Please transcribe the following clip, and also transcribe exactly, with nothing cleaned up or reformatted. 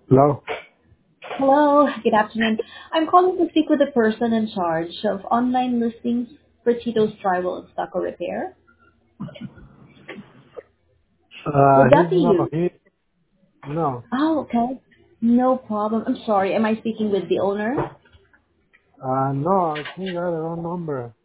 Hello? Hello, good afternoon. I'm calling to speak with the person in charge of online listings for Tito's Drywall and Stucco Repair. Uh, Would that he's be no, you? he, no. Oh, okay. No problem. I'm sorry. Am I speaking with the owner? Uh, no, I think I got the wrong number.